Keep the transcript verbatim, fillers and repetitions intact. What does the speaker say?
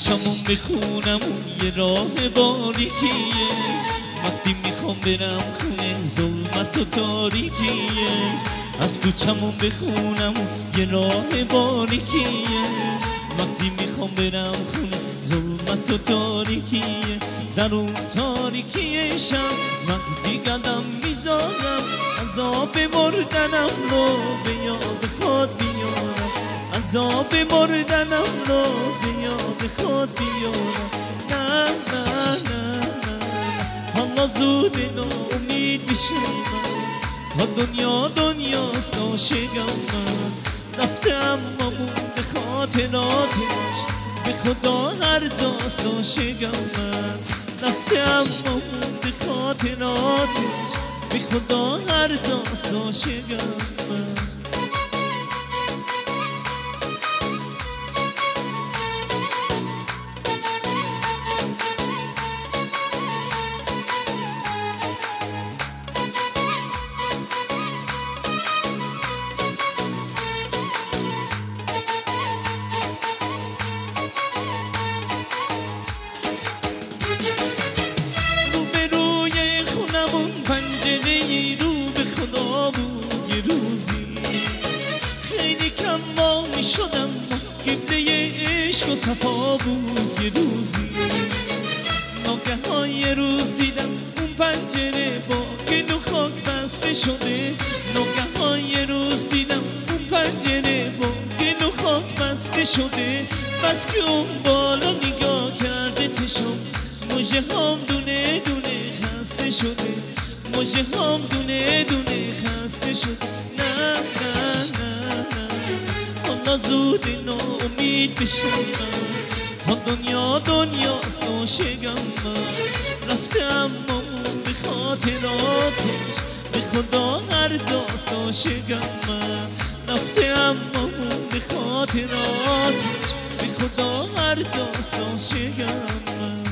کوچمون بخونم اون یه راه باریکیه، وقتی میخوام برم خونه ظلمت و تاریکیه. از کوچمون بخونم اون یه راه باریکیه، وقتی میخوام برم خونه ظلمت و تاریکیه. در اون تاریکی شب وقتی قدم میذارم، عذاب مردنم رو به یاد خود بیارم، عذاب مردنم رو به یاد خود بیارم. نه نه نه نه حالا زود ناامید میشه من، تا دنیا دنیاست عاشقم من. رفته اما مونده خاطراتش، به خدا هر جاست عاشقم من. رفته اما مونده خاطراتش، به خدا هر جاست عاشقم من. پنجره رو به خدا بود یه روزی، خیلی کم ما می شدم، قبله عشق و صفا بود یه روزی. ناگهان یه روز دیدم اون پنجره با گل و خاک بسته شده، ناگهان یه روز دیدم اون پنجره با گل و خاک بسته شده. بس که اون بالا نگاه کرده چشم، مژه هم دونه دونه خسته شده، مژه هم دونه دونه خسته شد. نه نه نه نه حالا زود ناامید بشه من، تا دنیا دنیاست عاشقم من. رفته اما اون به خاطراتش، به خدا هر جاست عاشقم من. رفته اما اون به خاطراتش، به خدا هر جاست عاشقم من.